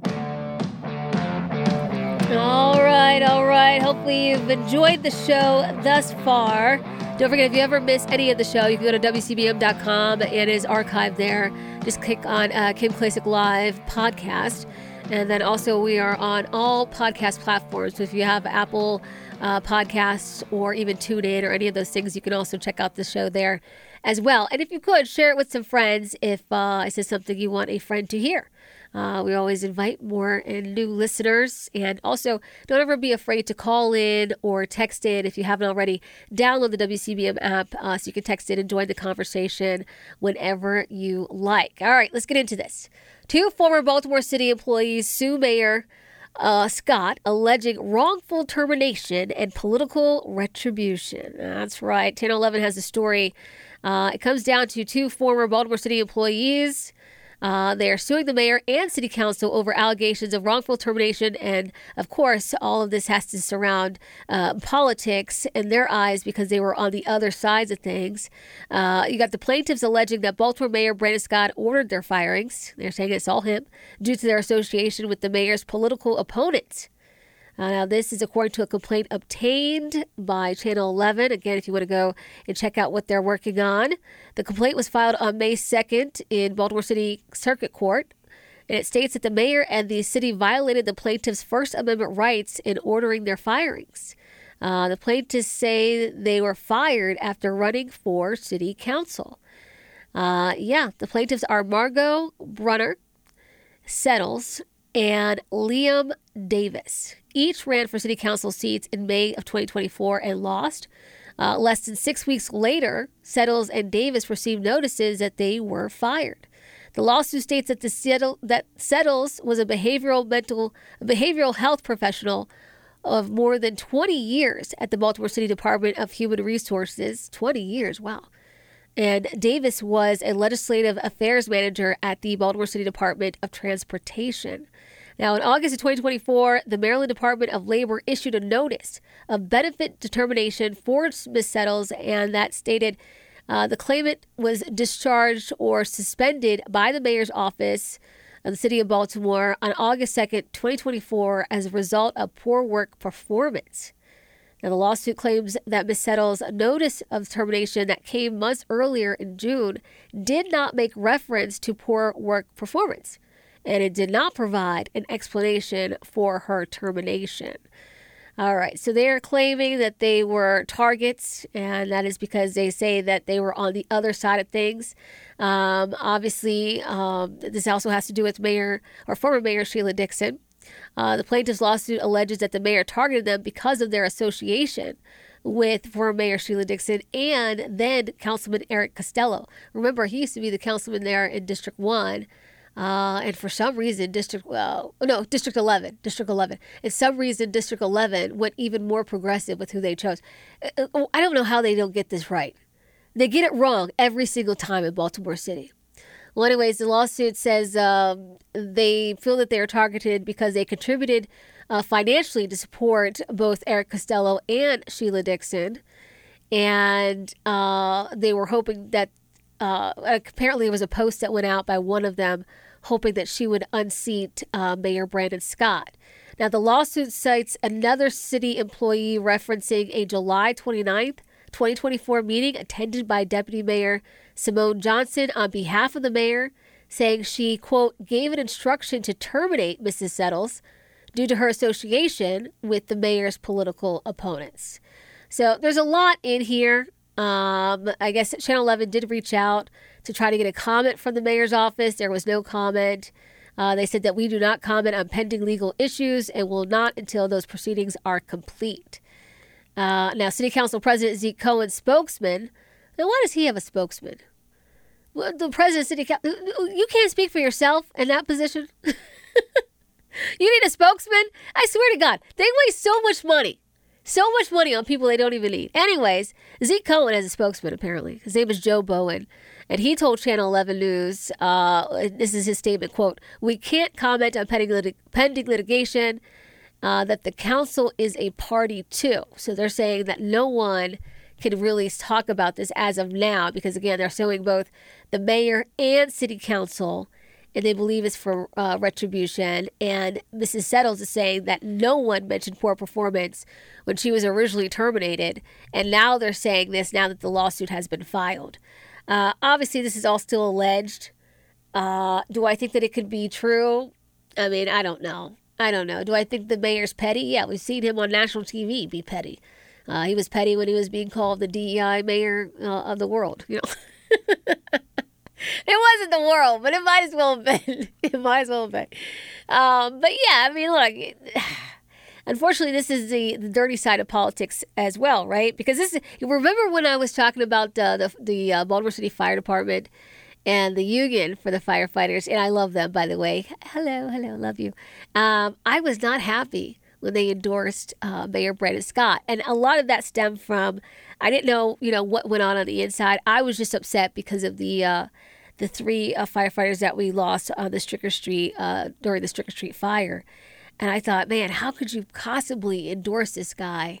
All right, all right. Hopefully you've enjoyed the show thus far. Don't forget, if you ever miss any of the show, you can go to W C B M dot com. It is archived there. Just click on uh, Kim Klacik Live podcast. And then also we are on all podcast platforms. So if you have Apple uh, Podcasts or even TuneIn or any of those things, you can also check out the show there as well. And if you could, share it with some friends if uh, this is something you want a friend to hear. Uh, we always invite more and new listeners. And also, don't ever be afraid to call in or text in. If you haven't already, download the W C B M app uh, so you can text in and join the conversation whenever you like. All right, let's get into this. Two former Baltimore City employees sue Mayor uh, Scott, alleging wrongful termination and political retribution. That's right. Channel eleven has a story. Uh, it comes down to two former Baltimore City employees. Uh, they are suing the mayor and city council over allegations of wrongful termination. And of course, all of this has to surround uh, politics in their eyes because they were on the other sides of things. Uh, you got the plaintiffs alleging that Baltimore Mayor Brandon Scott ordered their firings. They're saying it's all him due to their association with the mayor's political opponents. Uh, now, this is according to a complaint obtained by Channel eleven. Again, if you want to go and check out what they're working on. The complaint was filed on May second in Baltimore City Circuit Court. And it states that the mayor and the city violated the plaintiffs' First Amendment rights in ordering their firings. Uh, the plaintiffs say they were fired after running for city council. Uh, yeah, the plaintiffs are Margot Brunner, Settles, and Liam Davis. Each ran for city council seats in May of twenty twenty-four and lost. Uh, less than six weeks later, Settles and Davis received notices that they were fired. The lawsuit states that the Settle, that Settles was a behavioral mental a behavioral health professional of more than twenty years at the Baltimore City Department of Human Resources. twenty years, wow. And Davis was a legislative affairs manager at the Baltimore City Department of Transportation. Now, in August of twenty twenty-four, the Maryland Department of Labor issued a notice of benefit determination for Miz Settles, and that stated uh, the claimant was discharged or suspended by the mayor's office of the city of Baltimore on August second, twenty twenty-four, as a result of poor work performance. Now, the lawsuit claims that Miz Settles' notice of termination that came months earlier in June did not make reference to poor work performance, and it did not provide an explanation for her termination. All right, so they are claiming that they were targets, and that is because they say that they were on the other side of things. Um, obviously, um, this also has to do with Mayor or former Mayor Sheila Dixon. Uh, the plaintiff's lawsuit alleges that the mayor targeted them because of their association with former Mayor Sheila Dixon and then Councilman Eric Costello. Remember, he used to be the councilman there in District one. Uh, and for some reason, District, well, no, District eleven, District eleven. And some reason, District eleven went even more progressive with who they chose. I don't know how they don't get this right. They get it wrong every single time in Baltimore City. Well, anyways, the lawsuit says um, they feel that they are targeted because they contributed uh, financially to support both Eric Costello and Sheila Dixon. And uh, they were hoping that Uh, apparently it was a post that went out by one of them hoping that she would unseat uh, Mayor Brandon Scott. Now, the lawsuit cites another city employee referencing a July twenty-ninth, twenty twenty-four meeting attended by Deputy Mayor Simone Johnson on behalf of the mayor, saying she, quote, gave an instruction to terminate Missus Settles due to her association with the mayor's political opponents. So there's a lot in here. Um, I guess Channel eleven did reach out to try to get a comment from the mayor's office. There was no comment. Uh, they said that we do not comment on pending legal issues and will not until those proceedings are complete. Uh, now, City Council President Zeke Cohen, spokesman. Now, why does he have a spokesman? Well, the president of City Council, you can't speak for yourself in that position. You need a spokesman? I swear to God, they waste so much money. So much money on people they don't even need. Anyways, Zeke Cohen has a spokesman, apparently. His name is Joe Bowen. And he told Channel eleven News, uh, this is his statement, quote, we can't comment on pending, lit- pending litigation uh, that the council is a party to. So they're saying that no one can really talk about this as of now because, again, they're suing both the mayor and city council, and they believe it's for uh, retribution. And Missus Settles is saying that no one mentioned poor performance when she was originally terminated. And now they're saying this now that the lawsuit has been filed. Uh, obviously, this is all still alleged. Uh, do I think that it could be true? I mean, I don't know. I don't know. Do I think the mayor's petty? Yeah, we've seen him on national T V be petty. Uh, he was petty when he was being called the D E I mayor uh, of the world. You know, it wasn't the world, but it might as well have been. It might as well have been. Um, but yeah, I mean, look. Unfortunately, this is the, the dirty side of politics as well, right? Because this is, you remember when I was talking about uh, the the uh, Baltimore City Fire Department and the union for the firefighters, and I love them, by the way. Hello, hello, love you. Um, I was not happy when they endorsed uh, Mayor Brandon Scott, and a lot of that stemmed from I didn't know, you know, what went on on the inside. I was just upset because of the uh, the three uh, firefighters that we lost on the Stricker Street uh, during the Stricker Street fire. And I thought, man, how could you possibly endorse this guy?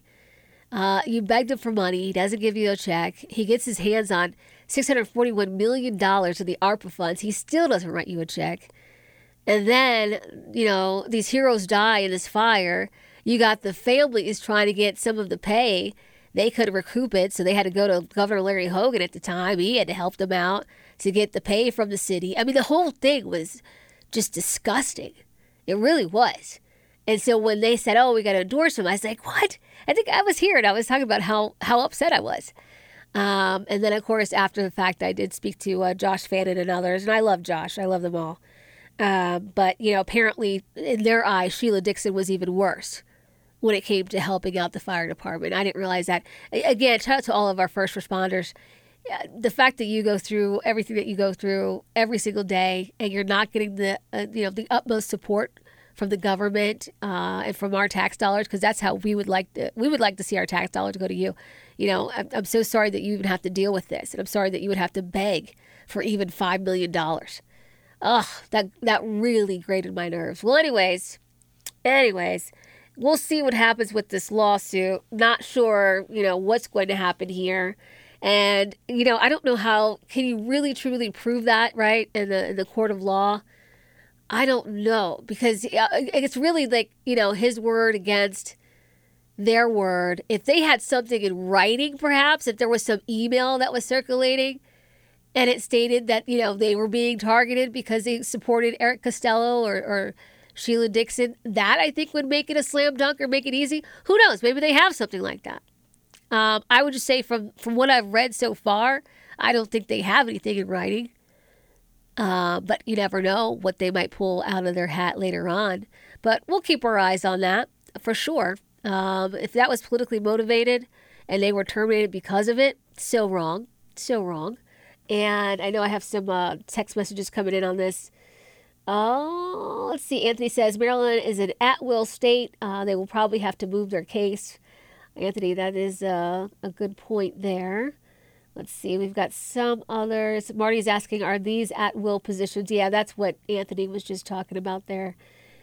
Uh, you begged him for money. He doesn't give you a check. He gets his hands on six hundred forty-one million dollars of the ARPA funds. He still doesn't write you a check. And then, you know, these heroes die in this fire. You got the families trying to get some of the pay. They couldn't recoup it, so they had to go to Governor Larry Hogan at the time. He had to help them out to get the pay from the city. I mean, the whole thing was just disgusting. It really was. And so when they said, oh, we got to endorse him, I was like, what? I think I was here, and I was talking about how, how upset I was. Um, and then, of course, after the fact, I did speak to uh, Josh Fannin and others, and I love Josh. I love them all. Uh, but, you know, apparently, in their eyes, Sheila Dixon was even worse when it came to helping out the fire department. I didn't realize that. Again, shout out to all of our first responders. The fact that you go through everything that you go through every single day, and you're not getting the, uh, you know, the utmost support from the government uh, and from our tax dollars, because that's how we would like to, we would like to see our tax dollars go to you. You know, I'm, I'm so sorry that you even have to deal with this, and I'm sorry that you would have to beg for even five million dollars. Ugh, that that really grated my nerves. Well, anyways, anyways, we'll see what happens with this lawsuit. Not sure, you know, what's going to happen here. And, you know, I don't know how, can you really truly prove that, right, in the in the court of law? I don't know, because it's really like, you know, his word against their word. If they had something in writing, perhaps, if there was some email that was circulating and it stated that, you know, they were being targeted because they supported Eric Costello or, or Sheila Dixon, that I think would make it a slam dunk or make it easy. Who knows? Maybe they have something like that. Um, I would just say from, from what I've read so far, I don't think they have anything in writing. Uh, but you never know what they might pull out of their hat later on. But we'll keep our eyes on that for sure. Um, if that was politically motivated and they were terminated because of it, so wrong, so wrong. And I know I have some uh, text messages coming in on this. Oh, let's see. Anthony says Maryland is an at-will state. Uh, they will probably have to move their case. Anthony, that is uh, a good point there. Let's see. We've got some others. Marty's asking, are these at-will positions? Yeah, that's what Anthony was just talking about there.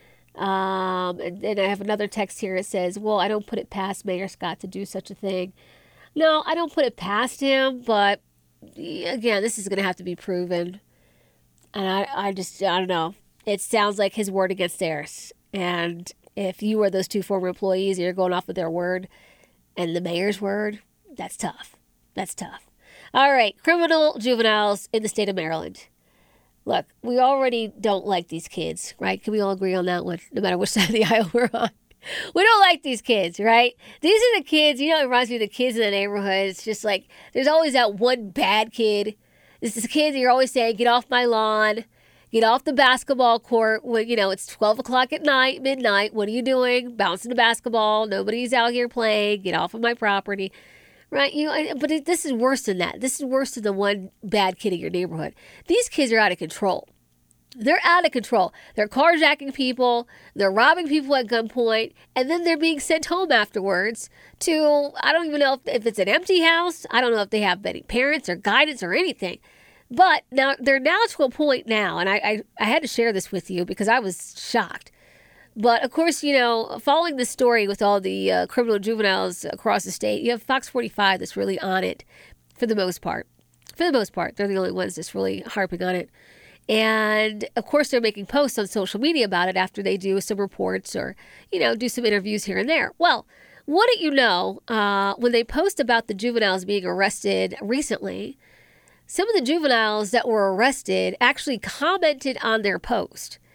Um, and then I have another text here. It says, well, I don't put it past Mayor Scott to do such a thing. No, I don't put it past him, but again, this is going to have to be proven. And I, I just, I don't know. It sounds like his word against theirs. And if you were those two former employees, you're going off with their word and the mayor's word, that's tough. That's tough. All right, criminal juveniles in the state of Maryland. Look, we already don't like these kids, right? Can we all agree on that one, no matter which side of the aisle we're on? We don't like these kids, right? These are the kids, you know, it reminds me of the kids in the neighborhood. It's just like, there's always that one bad kid. This is a kid that you're always saying, get off my lawn, get off the basketball court. When, you know, it's twelve o'clock at night, midnight. What are you doing? Bouncing the basketball. Nobody's out here playing. Get off of my property. Right, you know, but it, this is worse than that. This is worse than the one bad kid in your neighborhood. These kids are out of control. They're out of control. They're carjacking people. They're robbing people at gunpoint. And then they're being sent home afterwards to, I don't even know if, if it's an empty house. I don't know if they have any parents or guidance or anything. But now they're now to a point now, and I, I, I had to share this with you because I was shocked. But, of course, you know, following the story with all the uh, criminal juveniles across the state, you have Fox forty-five that's really on it for the most part. For the most part, they're the only ones that's really harping on it. And, of course, they're making posts on social media about it after they do some reports or, you know, do some interviews here and there. Well, wouldn't you know, uh, when they post about the juveniles being arrested recently, some of the juveniles that were arrested actually commented on their post.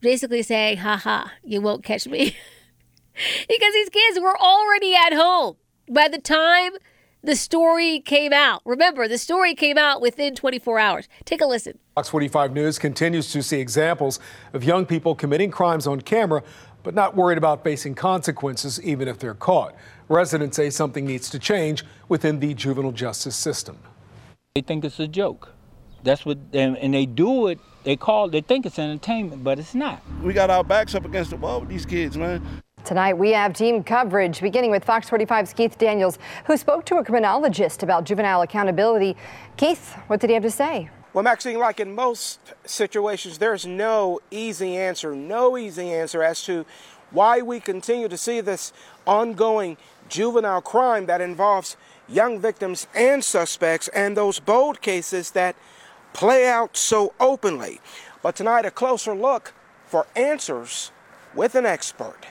basically saying, ha ha, you won't catch me. Because these kids were already at home by the time the story came out. Remember, the story came out within twenty-four hours. Take a listen. Fox forty-five News continues to see examples of young people committing crimes on camera, but not worried about facing consequences even if they're caught. Residents say something needs to change within the juvenile justice system. They think it's a joke. That's what, and, and they do it, they call, they think it's entertainment, but it's not. We got our backs up against the wall with these kids, man. Tonight, we have team coverage, beginning with Fox forty-five's Keith Daniels, who spoke to a criminologist about juvenile accountability. Keith, what did he have to say? Well, Maxine, like in most situations, there's no easy answer, no easy answer as to why we continue to see this ongoing juvenile crime that involves young victims and suspects, and those bold cases that play out so openly. But tonight, a closer look for answers with an expert.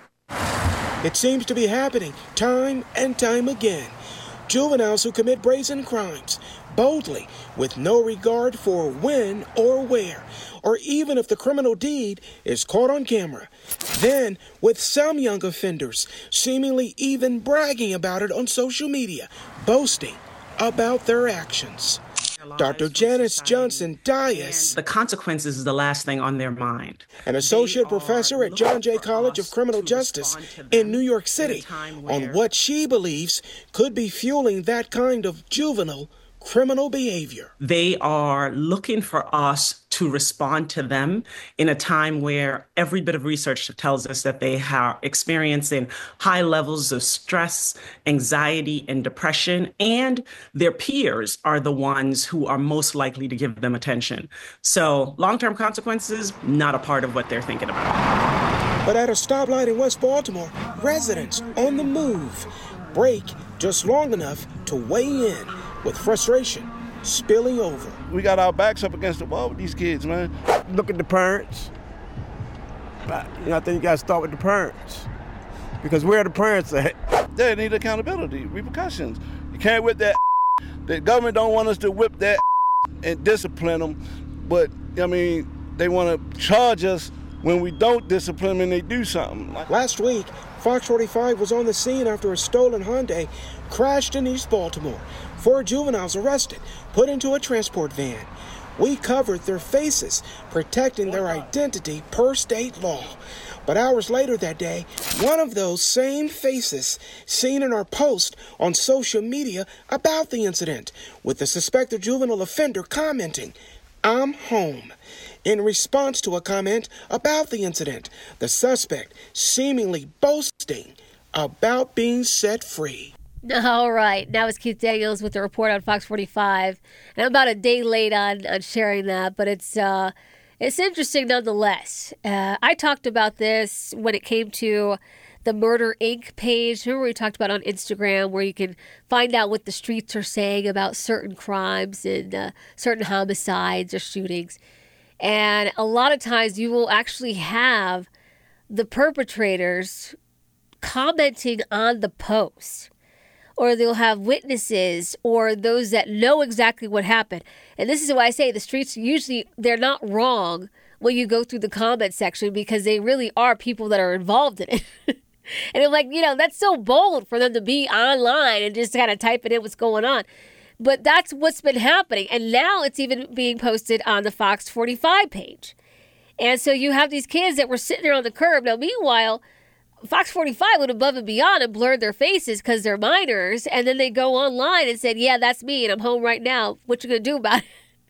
It seems to be happening time and time again. Juveniles who commit brazen crimes boldly with no regard for when or where, or even if the criminal deed is caught on camera. Then, with some young offenders seemingly even bragging about it on social media, boasting about their actions. Doctor Janice Johnson Dias, the consequences is the last thing on their mind. An associate professor at John Jay College of Criminal Justice in New York City, on what she believes could be fueling that kind of juvenile criminal behavior. They are looking for us to respond to them in a time where every bit of research tells us that they are experiencing high levels of stress, anxiety, and depression, and their peers are the ones who are most likely to give them attention. So long-term consequences, not a part of what they're thinking about. But at a stoplight in West Baltimore, residents on the move break just long enough to weigh in, with frustration spilling over. We got our backs up against the wall with these kids, man. Look at the parents. You know, I think you got to start with the parents, because where are the parents at? They need accountability, repercussions. You can't whip that. The government don't want us to whip that and discipline them, but I mean, they want to charge us when we don't discipline them and they do something. Last week, Fox forty-five was on the scene after a stolen Hyundai crashed in East Baltimore. Four juveniles arrested, put into a transport van. We covered their faces, protecting their identity per state law. But hours later that day, one of those same faces seen in our post on social media about the incident, with the suspected juvenile offender commenting, "I'm home." In response to a comment about the incident, the suspect seemingly boasting about being set free. All right. Now it's Keith Daniels with the report on Fox forty-five. And I'm about a day late on, on sharing that, but it's uh, it's interesting nonetheless. Uh, I talked about this when it came to the Murder Incorporated page. Remember we talked about on Instagram, where you can find out what the streets are saying about certain crimes and uh, certain homicides or shootings. And a lot of times you will actually have the perpetrators commenting on the post, or they'll have witnesses or those that know exactly what happened. And this is why I say the streets usually, they're not wrong when you go through the comment section, because they really are people that are involved in it. And I'm like, you know, that's so bold for them to be online and just kind of type it in what's going on. But that's what's been happening. And now it's even being posted on the Fox forty-five page. And so you have these kids that were sitting there on the curb. Now, meanwhile, Fox forty-five went above and beyond and blurred their faces because they're minors. And then they go online and said, yeah, that's me and I'm home right now. What you going to do about it?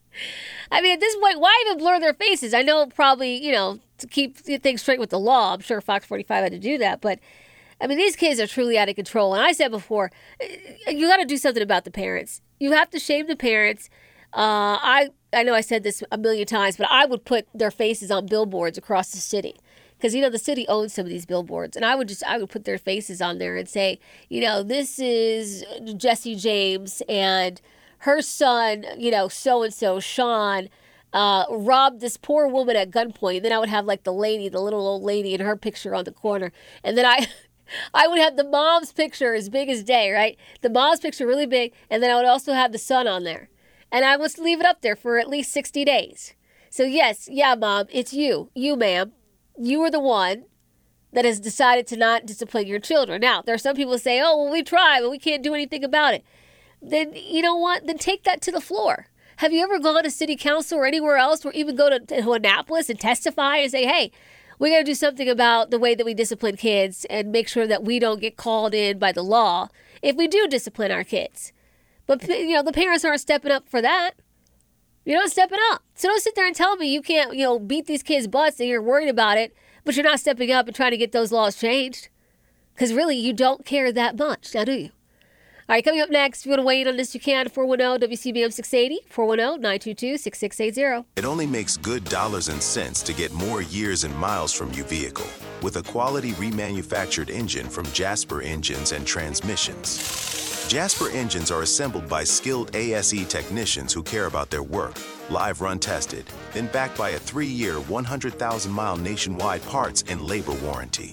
I mean, at this point, why even blur their faces? I know probably, you know, to keep things straight with the law. I'm sure Fox forty-five had to do that. But, I mean, these kids are truly out of control. And I said before, you got to do something about the parents. You have to shame the parents. Uh, I, I know I said this a million times, but I would put their faces on billboards across the city. Because, you know, the city owns some of these billboards. And I would just, I would put their faces on there and say, you know, this is Jesse James and her son, you know, so-and-so, Sean, uh, robbed this poor woman at gunpoint. And then I would have like the lady, the little old lady and her picture on the corner. And then I... I would have the mom's picture as big as day, right? The mom's picture really big, and then I would also have the son on there. And I would leave it up there for at least sixty days. So, yes, yeah, Mom, it's you. You, ma'am. You are the one that has decided to not discipline your children. Now, there are some people who say, oh, well, we tried, but we can't do anything about it. Then, you know what? Then take that to the floor. Have you ever gone to city council or anywhere else, or even go to, to Annapolis and testify and say, hey, we got to do something about the way that we discipline kids and make sure that we don't get called in by the law if we do discipline our kids. But, you know, the parents aren't stepping up for that. You're not stepping up. So don't sit there and tell me you can't, you know, beat these kids' butts and you're worried about it, but you're not stepping up and trying to get those laws changed. Because really, you don't care that much, now do you? All right, coming up next, if you want to weigh in on this, you can. four one zero W C B M six eighty, four one zero, nine two two, six six eight zero. It only makes good dollars and cents to get more years and miles from your vehicle with a quality remanufactured engine from Jasper Engines and Transmissions. Jasper engines are assembled by skilled A S E technicians who care about their work, live run tested, then backed by a three-year, one hundred thousand mile nationwide parts and labor warranty.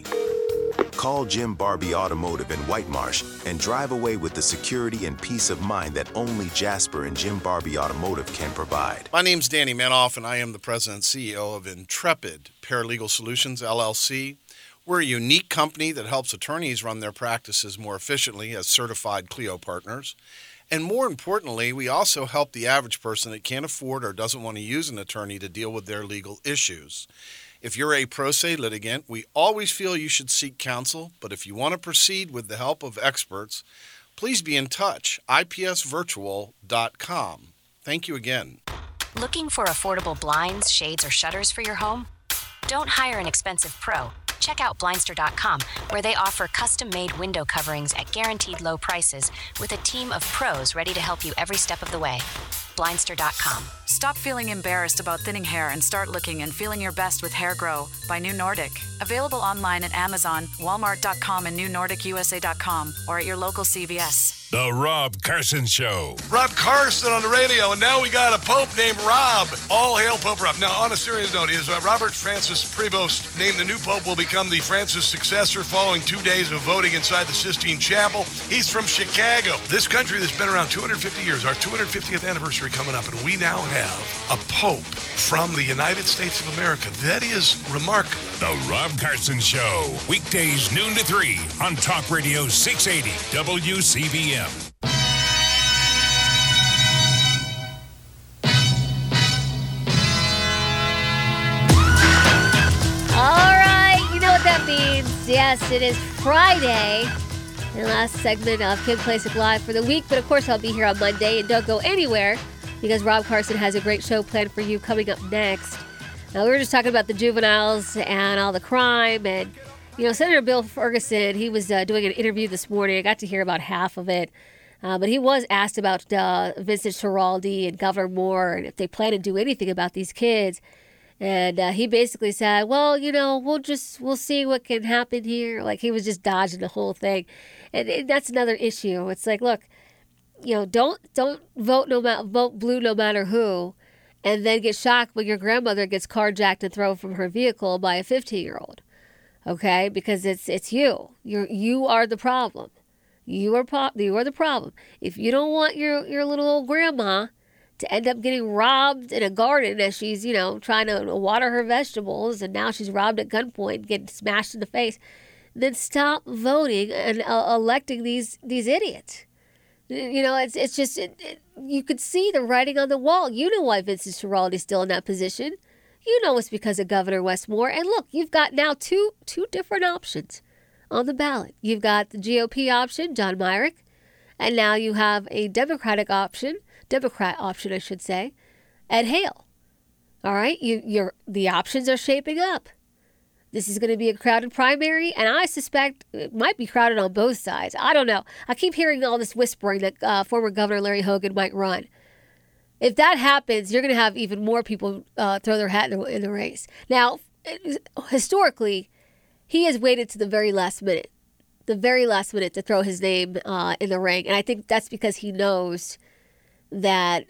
Call Jim Barbie Automotive in White Marsh and drive away with the security and peace of mind that only Jasper and Jim Barbie Automotive can provide. My name's Danny Manoff, and I am the president and C E O of Intrepid Paralegal Solutions, L L C. We're a unique company that helps attorneys run their practices more efficiently as certified Clio partners. And more importantly, we also help the average person that can't afford or doesn't want to use an attorney to deal with their legal issues. If you're a pro se litigant, we always feel you should seek counsel, but if you want to proceed with the help of experts, please be in touch, I P S virtual dot com. Thank you again. Looking for affordable blinds, shades, or shutters for your home? Don't hire an expensive pro. Check out Blindster dot com, where they offer custom-made window coverings at guaranteed low prices with a team of pros ready to help you every step of the way. Blindster dot com. Stop feeling embarrassed about thinning hair and start looking and feeling your best with Hair Grow by New Nordic. Available online at Amazon, Walmart dot com, and New Nordic U S A dot com, or at your local C V S. The Rob Carson Show. Rob Carson on the radio, and now we got a Pope named Rob. All hail Pope Rob. Now, on a serious note, is uh, Robert Francis Prevost named the new Pope will become the Francis successor following two days of voting inside the Sistine Chapel. He's from Chicago. This country that's been around two hundred fifty years, our two hundred fiftieth anniversary coming up, and we now have a Pope from the United States of America. That is remarkable. The Rob Carson Show. Weekdays noon to three on Talk Radio six eighty W C B M. All right, you know what that means. Yes, it is Friday. The last segment of Kim Klacik Live for the week. But of course, I'll be here on Monday. And don't go anywhere because Rob Carson has a great show planned for you coming up next. Now, we were just talking about the juveniles and all the crime. And, you know, Senator Bill Ferguson, he was uh, doing an interview this morning. I got to hear about half of it. Uh, but he was asked about uh, Vincent Schiraldi and Governor Moore and if they plan to do anything about these kids. And uh, he basically said, well, you know, we'll just, we'll see what can happen here. Like, he was just dodging the whole thing. And, and that's another issue. It's like, look, you know, don't don't vote no ma- vote blue no matter who, and then get shocked when your grandmother gets carjacked and thrown from her vehicle by a fifteen-year-old. Okay? Because it's it's you. You're, you are the problem. You are, po- you are the problem. If you don't want your, your little old grandma to end up getting robbed in a garden as she's, you know, trying to water her vegetables, and now she's robbed at gunpoint, getting smashed in the face, then stop voting and uh, electing these these idiots. You know, it's it's just, it, it, you could see the writing on the wall. You know why Vincent Schiraldi is still in that position. You know it's because of Governor Wes Moore. And look, you've got now two two different options on the ballot. You've got the G O P option, John Myrick, and now you have a Democratic option, Democrat option, I should say, Ed Hale. All right, you, you're, the options are shaping up. This is going to be a crowded primary, and I suspect it might be crowded on both sides. I don't know. I keep hearing all this whispering that uh, former Governor Larry Hogan might run. If that happens, you're going to have even more people uh, throw their hat in the, in the race. Now, historically, he has waited to the very last minute, the very last minute to throw his name uh, in the ring. And I think that's because he knows that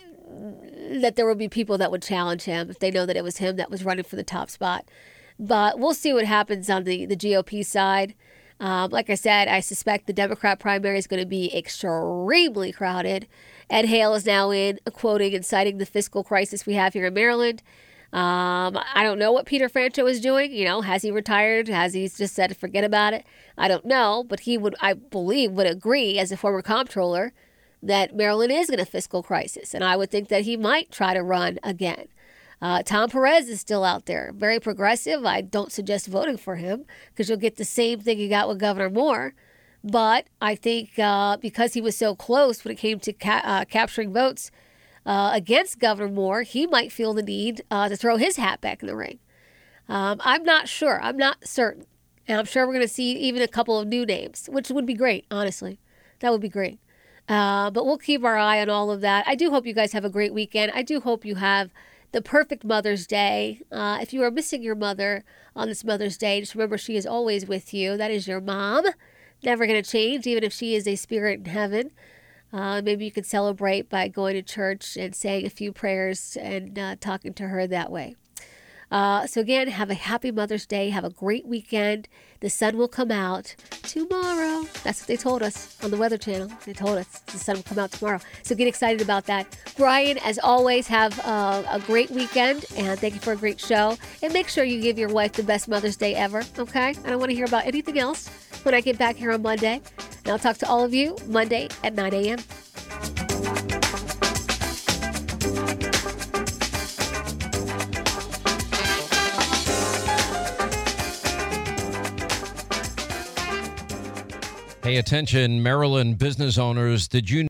that there will be people that would challenge him if they know that it was him that was running for the top spot. But we'll see what happens on the, the G O P side. Um, like I said, I suspect the Democrat primary is going to be extremely crowded. Ed Hale is now in, quoting and citing the fiscal crisis we have here in Maryland. Um, I don't know what Peter Franchot is doing. You know, has he retired? Has he just said forget about it? I don't know, but he would, I believe, would agree as a former comptroller that Maryland is in a fiscal crisis, and I would think that he might try to run again. Uh, Tom Perez is still out there, very progressive. I don't suggest voting for him because you'll get the same thing you got with Governor Moore. But I think uh, because he was so close when it came to ca- uh, capturing votes uh, against Governor Moore, he might feel the need uh, to throw his hat back in the ring. Um, I'm not sure. I'm not certain. And I'm sure we're going to see even a couple of new names, which would be great, honestly. That would be great. Uh, but we'll keep our eye on all of that. I do hope you guys have a great weekend. I do hope you have the perfect Mother's Day. Uh, if you are missing your mother on this Mother's Day, just remember she is always with you. That is your mom. Never going to change, even if she is a spirit in heaven. Uh, maybe you can celebrate by going to church and saying a few prayers and uh, talking to her that way. Uh, so again, have a happy Mother's Day. Have a great weekend. The sun will come out tomorrow. That's what they told us on the Weather Channel. They told us the sun will come out tomorrow. So get excited about that. Brian, as always, have uh, a great weekend, and thank you for a great show. And make sure you give your wife the best Mother's Day ever, okay? I don't want to hear about anything else when I get back here on Monday. And I'll talk to all of you Monday at nine a.m. Pay attention, Maryland business owners. Did you